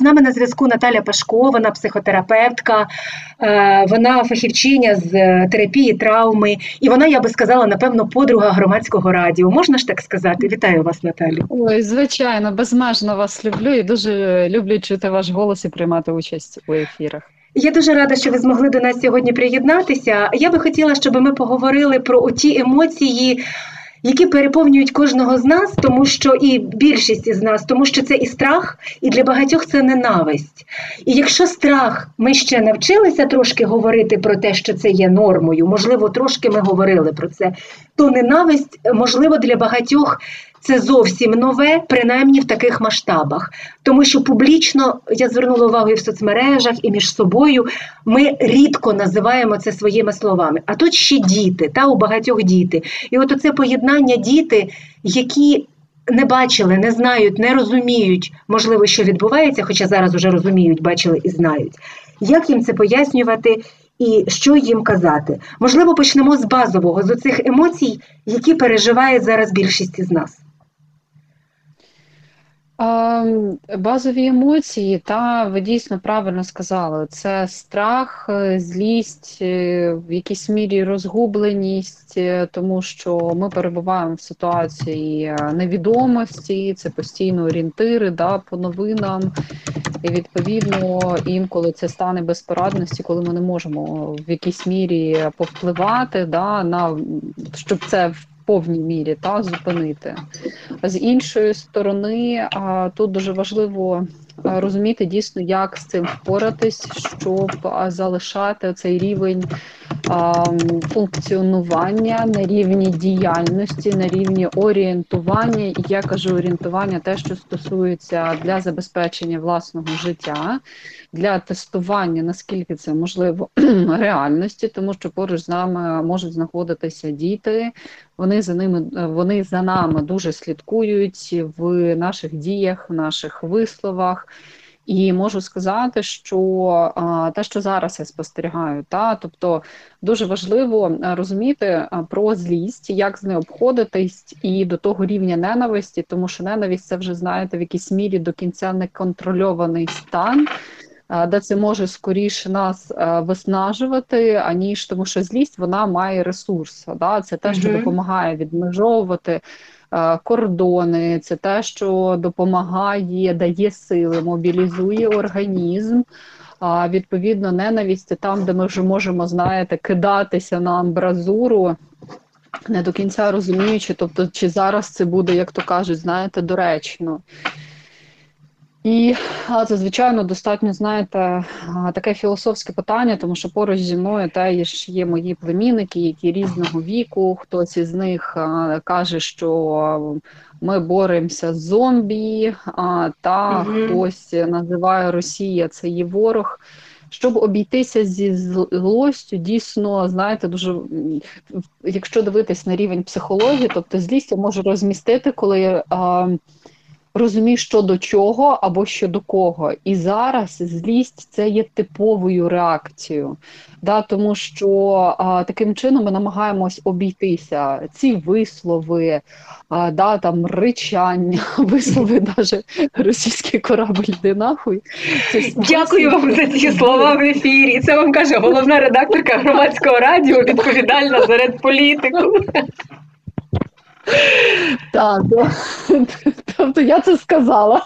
нами на зв'язку Наталя Пашко, вона психотерапевтка, вона фахівчиня з терапії травми, і вона, я би сказала, напевно, подруга громадського радіо. Можна ж так сказати? Вітаю вас, Наталю. Ой, звичайно, безмежно вас люблю і дуже люблю чути ваш голос і приймати участь у ефірах. Я дуже рада, що ви змогли до нас сьогодні приєднатися. Я би хотіла, щоб ми поговорили про ті емоції, які переповнюють кожного з нас, тому що і більшість із нас, тому що це і страх, і для багатьох це ненависть. І якщо страх, ми ще навчилися трошки говорити про те, що це є нормою, можливо, трошки ми говорили про це, то ненависть, можливо, для багатьох це зовсім нове, принаймні в таких масштабах. Тому що публічно, я звернула увагу і в соцмережах, і між собою, ми рідко називаємо це своїми словами. А тут ще діти, у багатьох діти. І от оце поєднання діти, які не бачили, не знають, не розуміють, можливо, що відбувається, хоча зараз уже розуміють, бачили і знають. Як їм це пояснювати і що їм казати? Можливо, почнемо з базового, з оцих емоцій, які переживає зараз більшість із нас. Базові емоції, ви дійсно правильно сказали, це страх, злість, в якійсь мірі розгубленість, тому що ми перебуваємо в ситуації невідомості, це постійно орієнтири по новинам, і відповідно інколи це стане безпорадності, коли ми не можемо в якійсь мірі повпливати, щоб це в повній мірі зупинити. З іншої сторони, тут дуже важливо розуміти дійсно, як з цим впоратись, щоб залишати цей рівень функціонування на рівні діяльності, на рівні орієнтування. І я кажу орієнтування те, що стосується для забезпечення власного життя, для тестування, наскільки це можливо реальності, тому що поруч з нами можуть знаходитися діти, вони за нами дуже слідкують в наших діях, в наших висловах. І можу сказати, що те, що зараз я спостерігаю, тобто дуже важливо розуміти про злість, як з нею обходитись, і до того рівня ненависті, тому що ненависть – це вже, знаєте, в якійсь мірі до кінця неконтрольований стан, де це може скоріше нас виснажувати, аніж тому що злість, вона має ресурс. Це те, що допомагає відмежовувати кордони, це те, що допомагає, дає сили, мобілізує організм. Відповідно, ненависть – це там, де ми вже можемо, знаєте, кидатися на амбразуру, не до кінця розуміючи, тобто, чи зараз це буде, як то кажуть, знаєте, доречно. І це, звичайно, достатньо, знаєте, таке філософське питання, тому що поруч зі мною теж є мої племінники, які різного віку. Хтось із них каже, що ми боремося з зомбі, хтось називає Росія – це є ворог. Щоб обійтися зі злостю, дійсно, знаєте, дуже, якщо дивитись на рівень психології, тобто злість я можу розмістити, коли розумієш, що до чого або що до кого. І зараз злість – це є типовою реакцією. Тому що таким чином ми намагаємось обійтися. Ці вислови, ричання, вислови навіть російський корабль йде нахуй. Дякую вам за ці слова в ефірі. Це вам каже головна редакторка громадського радіо, відповідальна за редполітику. Так, тобто я це сказала.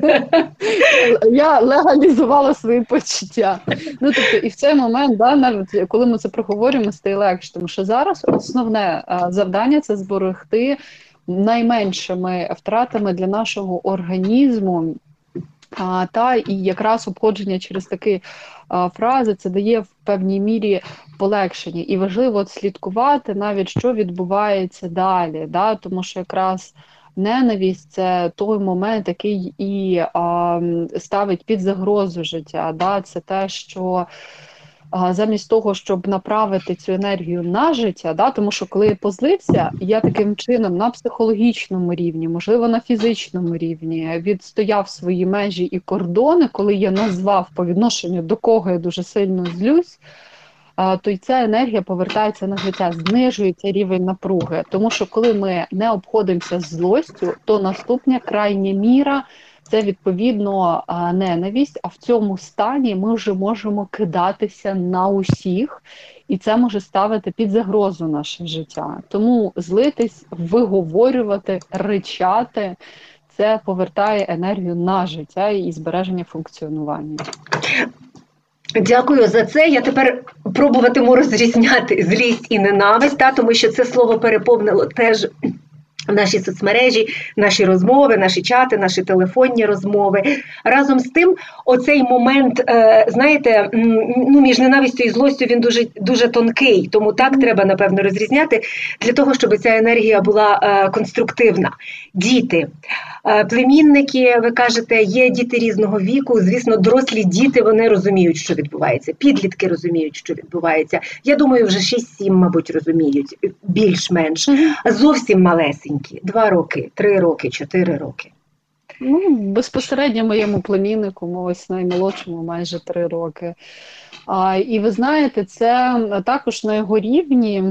Я легалізувала свої почуття. Тобто, і в цей момент, навіть коли ми це проговорюємо, стає легше, тому що зараз основне завдання – це зберегти найменшими втратами для нашого організму. І якраз обходження через такі фрази це дає в певній мірі полегшення. І важливо слідкувати навіть, що відбувається далі, тому що якраз ненависть – це той момент, який і ставить під загрозу життя. Це те, що замість того, щоб направити цю енергію на життя, тому що коли я позлився, я таким чином на психологічному рівні, можливо, на фізичному рівні відстояв свої межі і кордони, коли я назвав по відношенню до кого я дуже сильно злюсь, то й ця енергія повертається на життя, знижується рівень напруги. Тому що коли ми не обходимося з злостю, то наступна крайня міра це відповідно ненависть, а в цьому стані ми вже можемо кидатися на усіх, і це може ставити під загрозу наше життя. Тому злитись, виговорювати, ричати – це повертає енергію на життя і збереження функціонування. Дякую за це. Я тепер пробуватиму розрізняти злість і ненависть, тому що це слово переповнило теж наші соцмережі, наші розмови, наші чати, наші телефонні розмови. Разом з тим, оцей момент, знаєте, між ненавистю і злостю він дуже, дуже тонкий, тому так треба, напевно, розрізняти для того, щоб ця енергія була конструктивна. Діти, племінники, ви кажете, є діти різного віку, звісно, дорослі діти, вони розуміють, що відбувається, підлітки розуміють, що відбувається. Я думаю, вже 6-7, мабуть, розуміють, більш-менш. Зовсім малесенькі. 2 роки, 3 роки, 4 роки. Безпосередньо моєму племіннику, ось наймолодшому, майже 3 роки. І ви знаєте, це також на його рівні,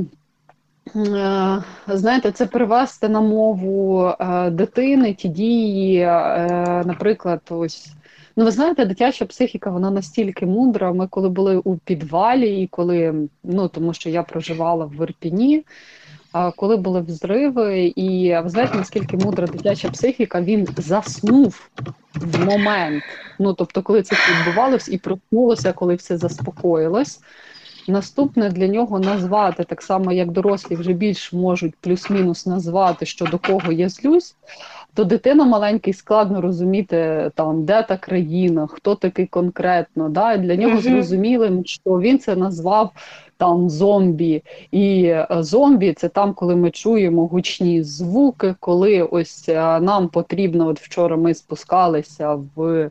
знаєте, це перевести на мову дитини ті дії, наприклад, ось. Ви знаєте, дитяча психіка, вона настільки мудра. Ми коли були у підвалі, і коли, тому що я проживала в Ірпіні, коли були взриви, і ви знаєте, наскільки мудра дитяча психіка, він заснув в момент. Тобто, коли це відбувалось і проснулося, коли все заспокоїлось. Наступне для нього назвати, так само як дорослі вже більш можуть плюс-мінус назвати, що до кого я злюсь, то дитина маленький складно розуміти, де та країна, хто такий конкретно. Да? Для нього зрозумілим, що він це назвав зомбі. І зомбі – це там, коли ми чуємо гучні звуки, коли ось нам потрібно, от вчора ми спускалися в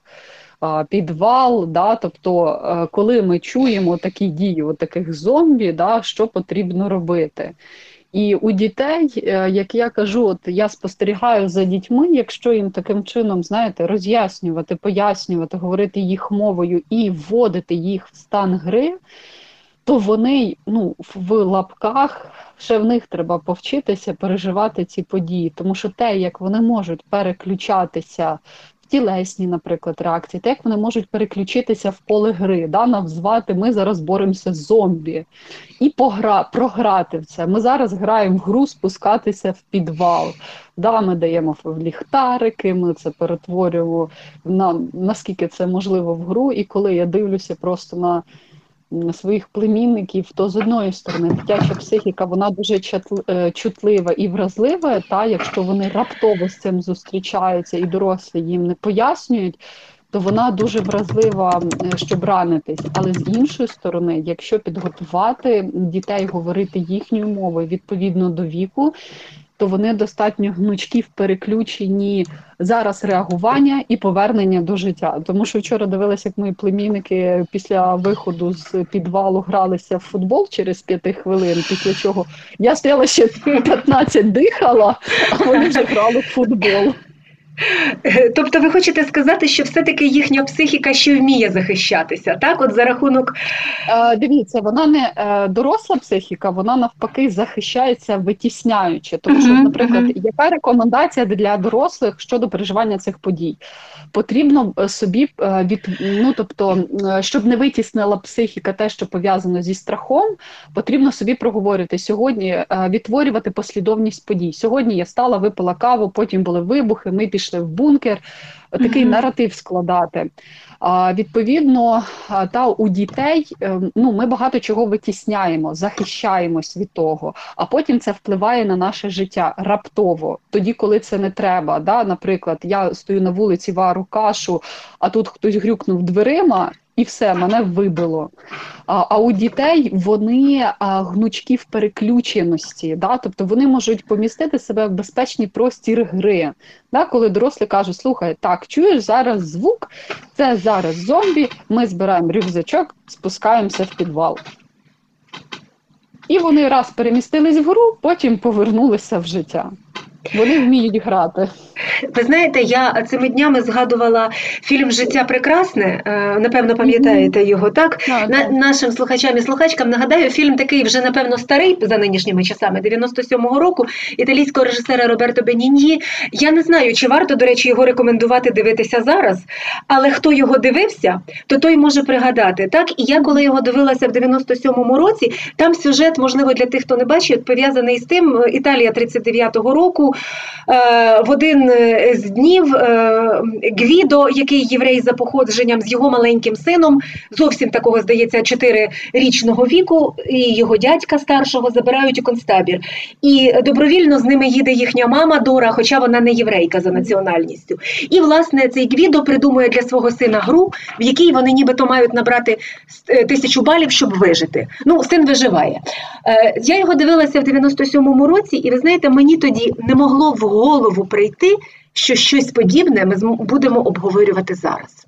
підвал, тобто коли ми чуємо такі дії, от таких зомбі, що потрібно робити. І у дітей, як я кажу, я спостерігаю за дітьми, якщо їм таким чином, знаєте, роз'яснювати, пояснювати, говорити їх мовою і вводити їх в стан гри, то вони, в лапках, ще в них треба повчитися переживати ці події. Тому що те, як вони можуть переключатися в тілесні, наприклад, реакції, те, як вони можуть переключитися в поле гри, назвати «ми зараз боремося з зомбі» і програти в це. Ми зараз граємо в гру «спускатися в підвал». Ми даємо ліхтарики, ми це перетворюємо наскільки це можливо в гру. І коли я дивлюся просто на своїх племінників, то з одної сторони дитяча психіка, вона дуже чутлива і вразлива, якщо вони раптово з цим зустрічаються і дорослі їм не пояснюють, то вона дуже вразлива, щоб ранитись. Але з іншої сторони, якщо підготувати дітей говорити їхньою мовою відповідно до віку, то вони достатньо гнучкі в переключенні зараз реагування і повернення до життя. Тому що вчора дивилася, як мої племінники після виходу з підвалу гралися в футбол через 5 хвилин, після чого я стояла ще 15 дихала, а вони вже грали в футбол. Тобто ви хочете сказати, що все-таки їхня психіка ще вміє захищатися, так? От за рахунок... Дивіться, вона не доросла психіка, вона навпаки захищається витісняючи. Тому що, наприклад, яка рекомендація для дорослих щодо переживання цих подій? Потрібно собі, щоб не витіснила психіка те, що пов'язано зі страхом, потрібно собі проговорити сьогодні, відтворювати послідовність подій. Сьогодні я стала, випила каву, потім були вибухи, ми пішли в бункер, такий наратив складати. Відповідно, у дітей ми багато чого витісняємо, захищаємось від того, а потім це впливає на наше життя раптово, тоді, коли це не треба. Наприклад, я стою на вулиці, вару кашу, а тут хтось грюкнув дверима, і все, мене вибило. А у дітей вони гнучкі в переключеності, тобто вони можуть помістити себе в безпечний простір гри. Коли дорослі кажуть, слухай, так, чуєш зараз звук, це зараз зомбі, ми збираємо рюкзачок, спускаємося в підвал. І вони раз перемістились в гру, потім повернулися в життя. Вони вміють грати. Ви знаєте, я цими днями згадувала фільм «Життя прекрасне», напевно, пам'ятаєте його, так? Нашим слухачам і слухачкам нагадаю, фільм такий вже, напевно, старий за нинішніми часами, 97-го року, італійського режисера Роберто Беніньї. Я не знаю, чи варто, до речі, його рекомендувати дивитися зараз, але хто його дивився, то той може пригадати, так? І я, коли його дивилася в 97-му році, там сюжет, можливо, для тих, хто не бачить, пов'язаний з тим, Італія 39-го року, в один з днів Гвідо, який єврей за походженням, з його маленьким сином, зовсім такого, здається, 4-річного віку, і його дядька старшого забирають у концтабір. І добровільно з ними їде їхня мама Дора, хоча вона не єврейка за національністю. І, власне, цей Гвідо придумує для свого сина гру, в якій вони нібито мають набрати 1000 балів, щоб вижити. Ну, син виживає. Я його дивилася в 97-му році, і, ви знаєте, мені тоді не могло в голову прийти, що щось подібне ми будемо обговорювати зараз.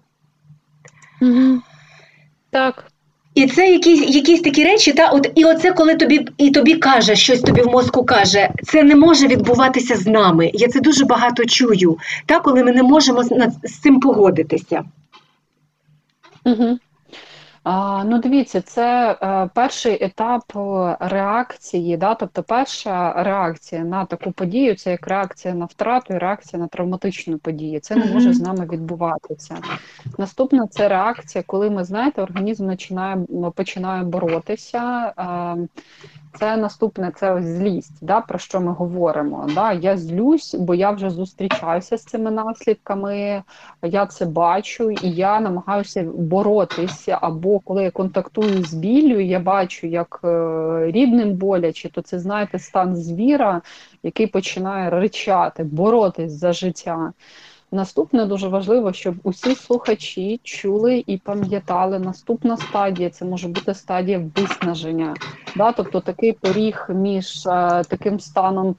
Так. І це якісь такі речі, і оце, коли тобі каже, щось тобі в мозку каже, це не може відбуватися з нами. Я це дуже багато чую, коли ми не можемо з цим погодитися. Ну, дивіться, це перший етап реакції, тобто перша реакція на таку подію, це як реакція на втрату і реакція на травматичну подію. Це не може з нами відбуватися. Наступна – це реакція, коли ми, знаєте, організм починає боротися. Це наступне, це ось злість, про що ми говоримо. Я злюсь, бо я вже зустрічаюся з цими наслідками, я це бачу, і я намагаюся боротися, або коли я контактую з біллю, я бачу, як рідним боляче, то це, знаєте, стан звіра, який починає ричати, боротись за життя. Наступне дуже важливо, щоб усі слухачі чули і пам'ятали, наступна стадія – це може бути стадія виснаження. Тобто такий поріг між таким станом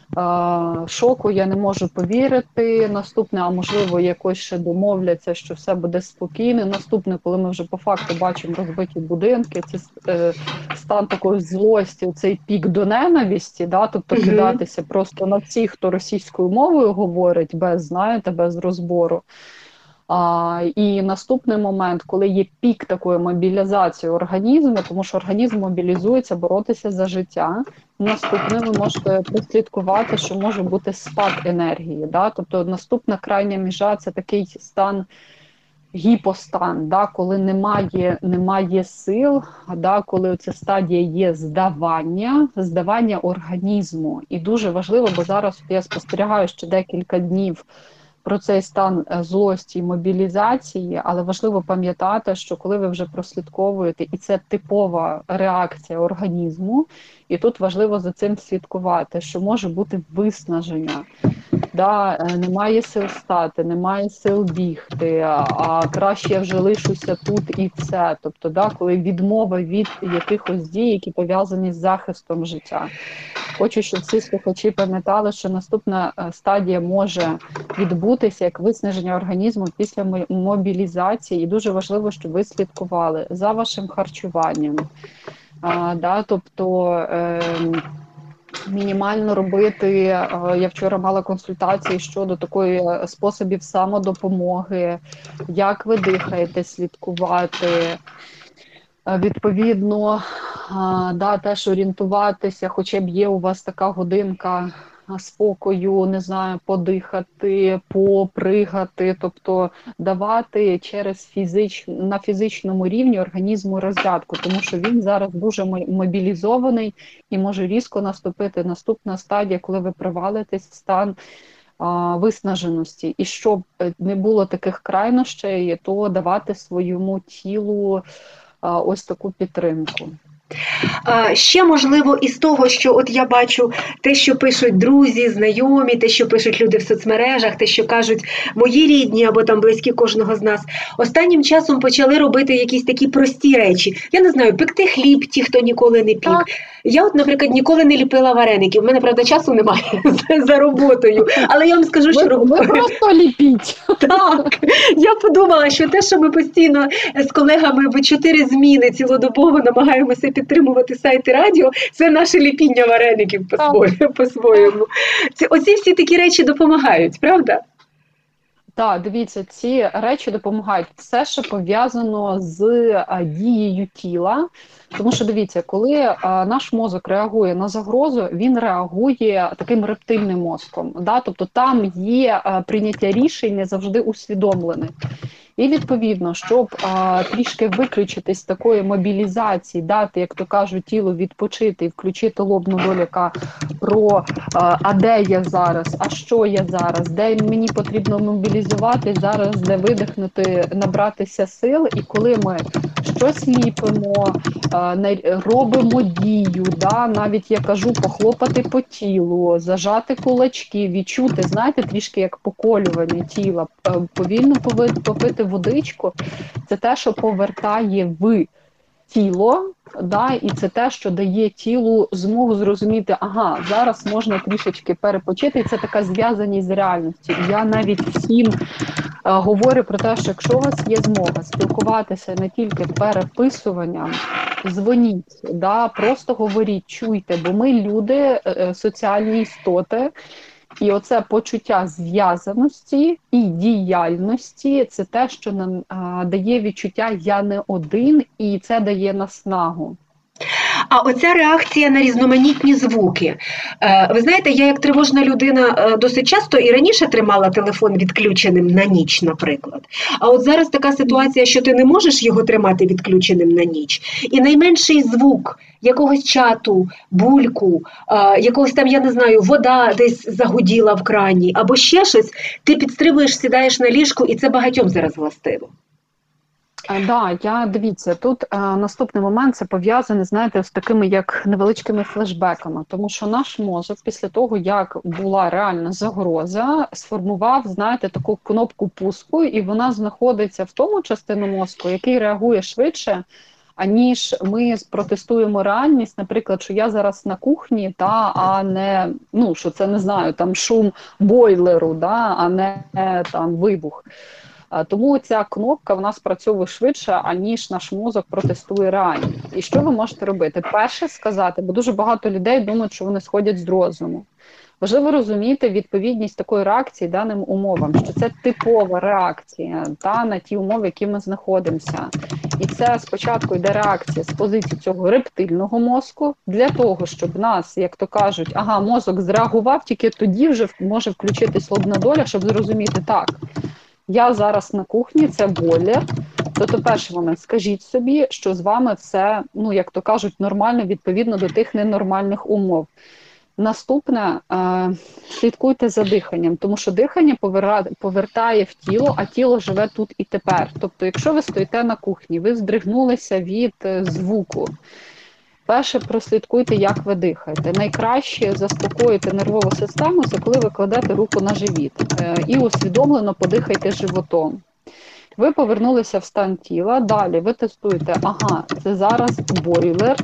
шоку, я не можу повірити, наступне, а можливо якось ще домовляться, що все буде спокійно, наступне, коли ми вже по факту бачимо розбиті будинки, це стан такої злості, цей пік до ненависті, тобто кидатися просто на всіх, хто російською мовою говорить, без розбору. І наступний момент, коли є пік такої мобілізації організму, тому що організм мобілізується боротися за життя, наступне ви можете прослідкувати, що може бути спад енергії. Тобто наступна крайня межа – це такий стан, гіпостан, коли немає сил, коли ця стадія є здавання організму. І дуже важливо, бо зараз я спостерігаю ще декілька днів про цей стан злості і мобілізації, але важливо пам'ятати, що коли ви вже прослідковуєте, і це типова реакція організму, і тут важливо за цим слідкувати, що може бути виснаження. Немає сил стати, немає сил бігти, а краще я вже лишуся тут і все. Тобто, коли відмова від якихось дій, які пов'язані з захистом життя. Хочу, щоб всі слухачі пам'ятали, що наступна стадія може відбутися як виснаження організму після мобілізації. І дуже важливо, щоб ви слідкували за вашим харчуванням. Тобто мінімально робити, я вчора мала консультації щодо такої способів самодопомоги, як ви дихаєте, слідкувати. Відповідно, теж орієнтуватися, хоча б є у вас така годинка спокою, не знаю, подихати, попригати, тобто давати на фізичному рівні організму розрядку, тому що він зараз дуже мобілізований і може різко наступити наступна стадія, коли ви провалитесь в стан виснаженості. І щоб не було таких крайнощей, то давати своєму тілу ось таку підтримку. Ще, можливо, із того, що от я бачу те, що пишуть друзі, знайомі, те, що пишуть люди в соцмережах, те, що кажуть мої рідні або там близькі кожного з нас, останнім часом почали робити якісь такі прості речі. Я не знаю, пекти хліб, ті, хто ніколи не пік. Я от, наприклад, ніколи не ліпила вареників. У мене, правда, часу немає за роботою. Але я вам скажу, що ви просто ліпіть. Так. Я подумала, що те, що ми постійно з колегами в 4 зміни цілодобово намагаємося підтримувати сайти радіо, це наше ліпіння вареників по-своєму. Оці всі такі речі допомагають, правда? Так, дивіться, ці речі допомагають. Все, що пов'язано з дією тіла. Тому що, дивіться, коли наш мозок реагує на загрозу, він реагує таким рептильним мозком. Да? Тобто там є прийняття рішень не завжди усвідомлених. І, відповідно, щоб трішки виключити з такої мобілізації, дати, як то кажуть, тілу відпочити і включити лобну долю, яка про а де я зараз, а що я зараз, де мені потрібно мобілізувати зараз, де видихнути, набратися сил. І коли ми щось ліпимо, робимо дію, да, навіть, я кажу, похлопати по тілу, зажати кулачки, відчути, знаєте, трішки як поколювання тіла, повільно попити водичку, це те, що повертає в тіло, да, і це те, що дає тілу змогу зрозуміти, ага, зараз можна трішечки перепочити, і це така зв'язаність з реальністю. І я навіть всім говорю про те, що якщо у вас є змога спілкуватися не тільки переписуванням, дзвоніть, да, просто говоріть, чуйте, бо ми люди, соціальні істоти, і оце почуття зв'язаності і діяльності – це те, що нам дає відчуття «я не один», і це дає наснагу. А оця реакція на різноманітні звуки. Ви знаєте, я як тривожна людина досить часто і раніше тримала телефон відключеним на ніч, наприклад. А от зараз така ситуація, що ти не можеш його тримати відключеним на ніч. І найменший звук якогось чату, бульку, якогось там, я не знаю, вода десь загуділа в крані, або ще щось, ти підстрибуєш, сідаєш на ліжку, і це багатьом зараз властиво. Дивіться, тут наступний момент, це пов'язане, знаєте, з такими як невеличкими флешбеками, тому що наш мозок після того, як була реальна загроза, сформував, знаєте, таку кнопку пуску, і вона знаходиться в тому частину мозку, який реагує швидше, аніж ми протестуємо реальність, наприклад, що я зараз на кухні, а не, що це, не знаю, там шум бойлеру, а не там вибух. Тому ця кнопка вона спрацьовує швидше, аніж наш мозок протестує реальність. І що ви можете робити? Перше сказати, бо дуже багато людей думають, що вони сходять з розуму. Важливо відповідність такої реакції даним умовам, що це типова реакція на ті умови, в які ми знаходимося. І це спочатку йде реакція з позиції цього рептильного мозку, для того, щоб нас, як то кажуть, мозок зреагував, тільки тоді вже може включитись лобна доля, щоб зрозуміти, так, я зараз на кухні, це бойлер. Тобто перший момент, скажіть собі, що з вами все, як то кажуть, нормально, відповідно до тих ненормальних умов. Наступне, слідкуйте за диханням, тому що дихання повертає в тіло, а тіло живе тут і тепер. Тобто, якщо ви стоїте на кухні, ви здригнулися від звуку, перше, прослідкуйте, як ви дихаєте. Найкраще заспокоїти нервову систему, це коли ви кладете руку на живіт і усвідомлено подихайте животом. Ви повернулися в стан тіла, далі ви тестуєте, це зараз бойлер,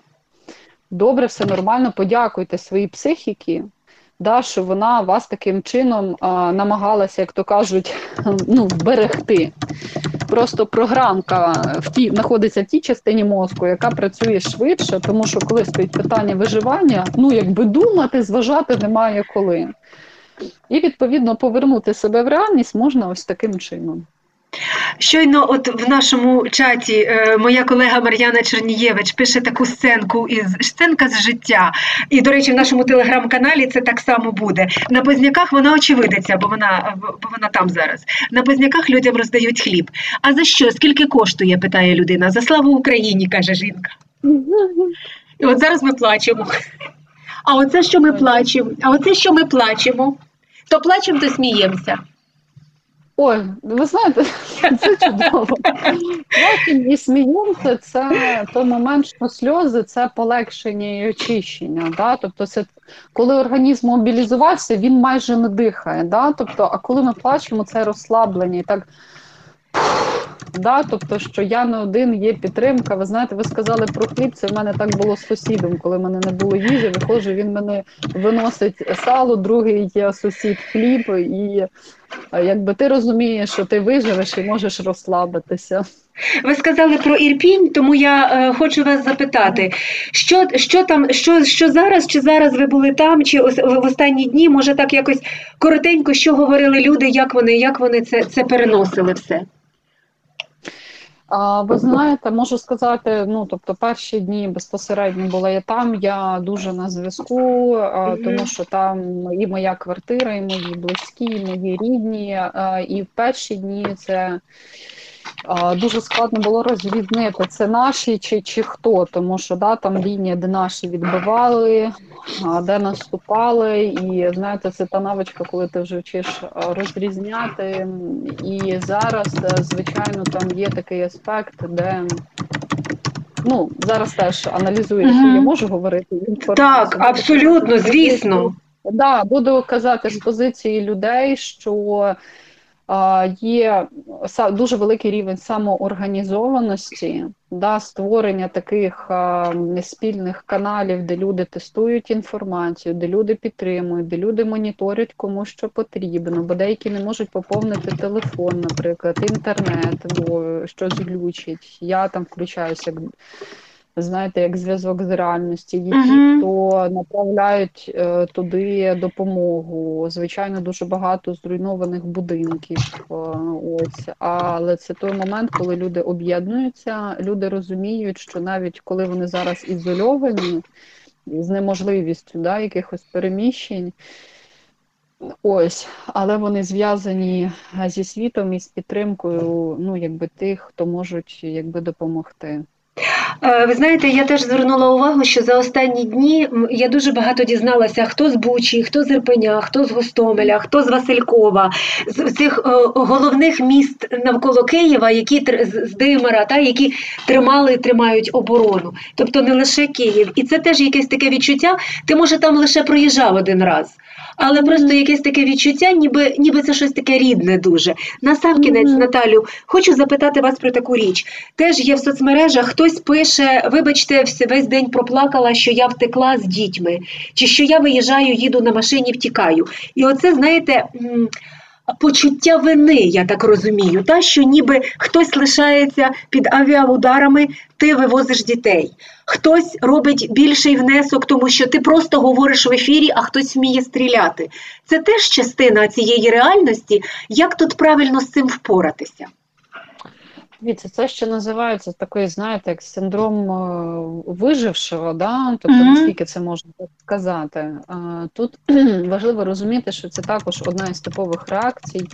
добре, все нормально, подякуйте своїй психіці, що вона вас таким чином намагалася, як то кажуть, вберегти. Просто програмка знаходиться в тій частині мозку, яка працює швидше, тому що коли стоїть питання виживання, думати, зважати немає коли. І, відповідно, повернути себе в реальність можна ось таким чином. Щойно в нашому чаті моя колега Мар'яна Чернієвич пише таку сценка з життя. І, до речі, в нашому телеграм-каналі це так само буде. На Позняках вона очевидиця, бо вона там зараз. На Позняках людям роздають хліб. А за що? Скільки коштує, питає людина. За славу Україні, каже жінка. І от зараз ми плачемо. А оце, що ми плачемо? То плачемо, то сміємося. Ой, ви знаєте, це чудово. Плачемо і сміємося, це той момент, що сльози – це полегшення і очищення. Тобто це коли організм мобілізувався, він майже не дихає. Тобто, а коли ми плачемо, це розслаблення. І так Да? Тобто, що я не один, є підтримка. Ви знаєте, ви сказали про хліб, це в мене так було з сусідом, коли в мене не було їжі, виходжу, він мене виносить сало, другий є сусід хліб, і якби ти розумієш, що ти виживеш і можеш розслабитися. Ви сказали про Ірпінь, тому я хочу вас запитати, що там, що зараз, чи зараз ви були там, чи в останні дні, може так якось коротенько, що говорили люди, як вони це переносили все? Ви знаєте, можу сказати, тобто перші дні безпосередньо була я там, я дуже на зв'язку, тому що там і моя квартира, і мої близькі, і мої рідні, і в перші дні це дуже складно було розрізнити, це наші чи хто, тому що там лінія, де наші відбивали, де наступали, і знаєте, це та навичка, коли ти вже вчиш розрізняти. І зараз, звичайно, там є такий аспект, де зараз теж аналізую, що я можу говорити. Так, абсолютно, звісно. Так, буду казати з позиції людей, що є дуже великий рівень самоорганізованості, створення таких спільних каналів, де люди тестують інформацію, де люди підтримують, де люди моніторять, кому що потрібно, бо деякі не можуть поповнити телефон, наприклад, інтернет, бо щось глючить. Я там включаюся, знаєте, як зв'язок з реальності. Є ті, хто направляють туди допомогу. Звичайно, дуже багато зруйнованих будинків. Але це той момент, коли люди об'єднуються, люди розуміють, що навіть коли вони зараз ізольовані, з неможливістю якихось переміщень, але вони зв'язані зі світом і з підтримкою, тих, хто можуть допомогти. Ви знаєте, я теж звернула увагу, що за останні дні я дуже багато дізналася, хто з Бучі, хто з Ірпеня, хто з Гостомеля, хто з Василькова, з цих головних міст навколо Києва, з Димира, які тримають оборону. Тобто не лише Київ. І це теж якесь таке відчуття, ти, може, там лише проїжджав один раз. Але просто якесь таке відчуття, ніби це щось таке рідне дуже. Насамкінець, Наталю, хочу запитати вас про таку річ. Теж є в соцмережах, хтось пише, вибачте, весь день проплакала, що я втекла з дітьми, чи що я виїжджаю, їду на машині, втікаю. І оце, знаєте, почуття вини, я так розумію, що ніби хтось лишається під авіаударами, ти вивозиш дітей. Хтось робить більший внесок, тому що ти просто говориш в ефірі, а хтось вміє стріляти. Це теж частина цієї реальності. Як тут правильно з цим впоратися? Дивіться, це ще називається такий, знаєте, як синдром вижившого, тобто наскільки це можна так сказати. Тут важливо розуміти, що це також одна із типових реакцій,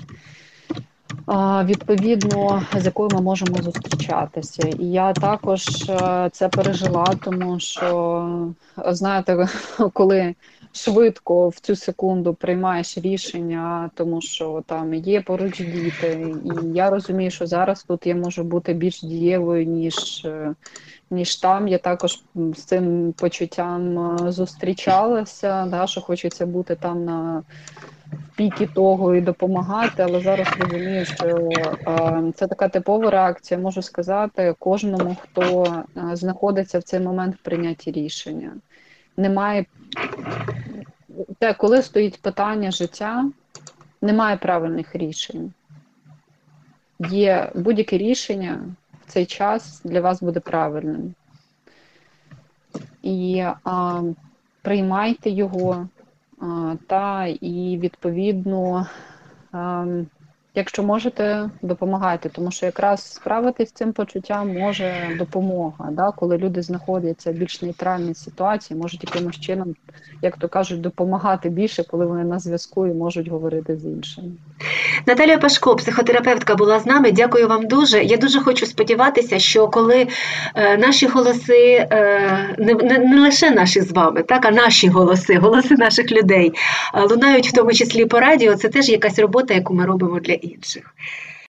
відповідно, з якою ми можемо зустрічатися. І я також це пережила, тому що, знаєте, коли швидко в цю секунду приймаєш рішення, тому що там є поруч діти, і я розумію, що зараз тут я можу бути більш дієвою, ніж там. Я також з цим почуттям зустрічалася, що хочеться бути там на піки того і допомагати, але зараз розумію, що це така типова реакція, можу сказати, кожному, хто знаходиться в цей момент в прийнятті рішення. Немає, коли стоїть питання життя, немає правильних рішень. Є будь-яке рішення в цей час для вас буде правильним. І приймайте його, і відповідно, якщо можете, допомагайте, тому що якраз справитись з цим почуттям може допомога, коли люди знаходяться в більш нейтральній ситуації, можуть якимось чином, як то кажуть, допомагати більше, коли вони на зв'язку і можуть говорити з іншими. Наталія Пашко, психотерапевтка, була з нами. Дякую вам дуже. Я дуже хочу сподіватися, що коли наші голоси, не лише наші з вами, а наші голоси наших людей лунають в тому числі по радіо, це теж якась робота, яку ми робимо для інших.